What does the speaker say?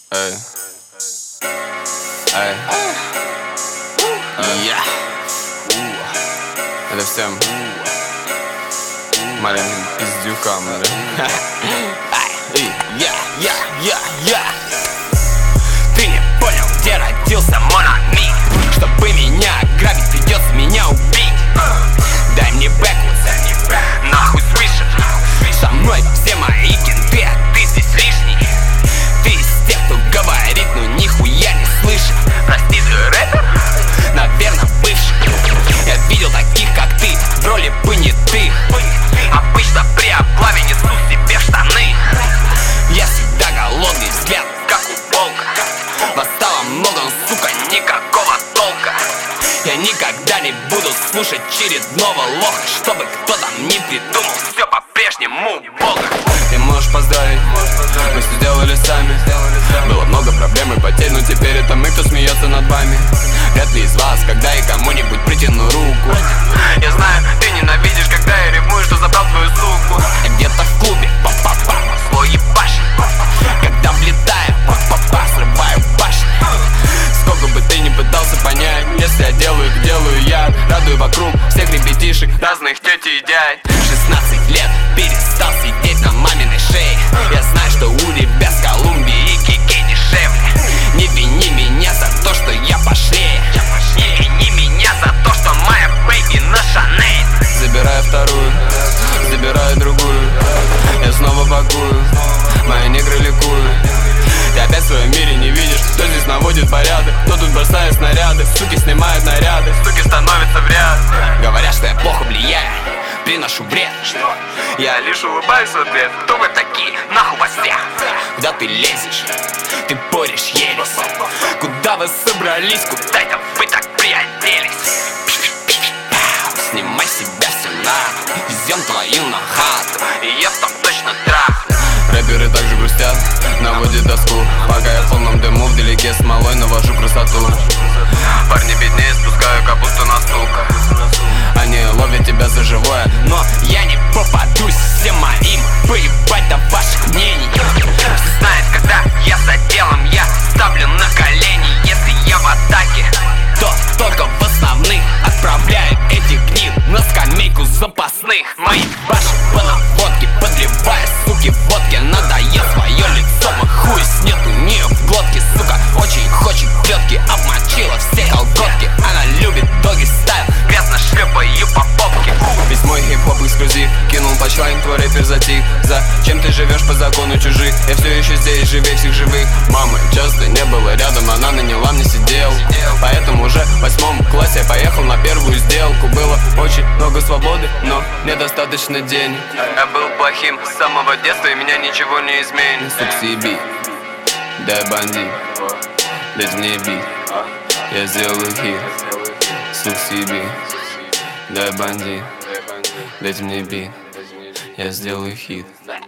Эй, эй, я. Это всем маленьким пиздюкам, да? Я. Ты не понял, где родился Монами. Чтобы меня ограбить, придется меня убить. Дай мне бэквуд, нахуй слышишь? Со мной все мои кенты, а ты здесь лишний. Ты из тех, кто говорит, но нихуя не слышит. Прости, ты рэпер? Наверное, бывший. Я видел таких, как ты, в роли понятых. Обычно при облаве несу себе в штаны. Я всегда голодный, взгляд как у волка. Восстало много, но, сука, никакого толка. Я никогда не буду слушать очередного лоха, чтобы кто-то не придумал все по-прежнему Бога. Ты можешь поздравить, мы все сделали сами. Было много проблем и потерь, но теперь это мы, кто смеется над вами. Вряд ли из вас, когда я кому-нибудь притяну руку. Я знаю, ты ненавидишь, когда я ревную, что забрал твою суку. А где-то в клубе, па-па-па, свой ебашь. Когда влетаю, па-па-па, срываю башни. Сколько бы ты ни пытался понять, если я делаю, то делаю я. Радую вокруг всех ребятишек, разных тети и дядь. 16 лет перестал сидеть на маминой шее. Я знаю, что у ребят с Колумбии и Кики дешевле. Не вини меня за то, что я пошлее. Не вини меня за то, что моя бэйби на Шанель. Забираю вторую, забираю другую. Я снова бакую, мои негры ликуют. Ты опять в своем мире не видишь, кто здесь наводит порядок, кто тут бросает снаряды. Суки снимают наряды, Суки становятся в ряд. Говорят, что я плохо влияю, приношу вред. Я лишь улыбаюсь в ответ. Кто вы такие? Нахуй вас всех. Куда ты лезешь? Ты порешь ересь. Куда вы собрались? Куда это вы так приоделись? Снимай себя все надо. Везем твою на хату, и я там точно трахну. рэперы также грустят, наводят тоску. Пока я в полном дыму, вдалеке смолой навожу красоту. Парни беднее, спускаю капусту на стука. Они ловят тебя за живое, но я не попадусь всем моим. Поебать до ваших мнений. Все знают, когда я за делом, я ставлю на колени. Если я в атаке, то только в основных. Отправляю этих гнид на скамейку запасных. Мои баши по наводке, подливая, суки, водки. Надоел свое лицо, мой хуй снет у нее в глотке. Сука, очень хочет плетки, обмочила все колготки. Она любит доги стайл, грязно шлепаю по попке. весь мой хип-хоп эксклюзив. Кинул панчлайн, твой рэпер затих. Зачем ты живешь по закону чужих? Я все еще здесь, живее всех живых. Мамы часто не было рядом, она наняла мне сидел. Поэтому уже в 8 классе я поехал на первую сделку. Было очень много свободы, но недостаточно денег. Я был плохим с самого детства, и меня ничего не изменит. Суксиби, дай бандит, дайте мне бит, я сделаю хит. Суксиби, дай бандит, дайте мне бит, я сделаю хит.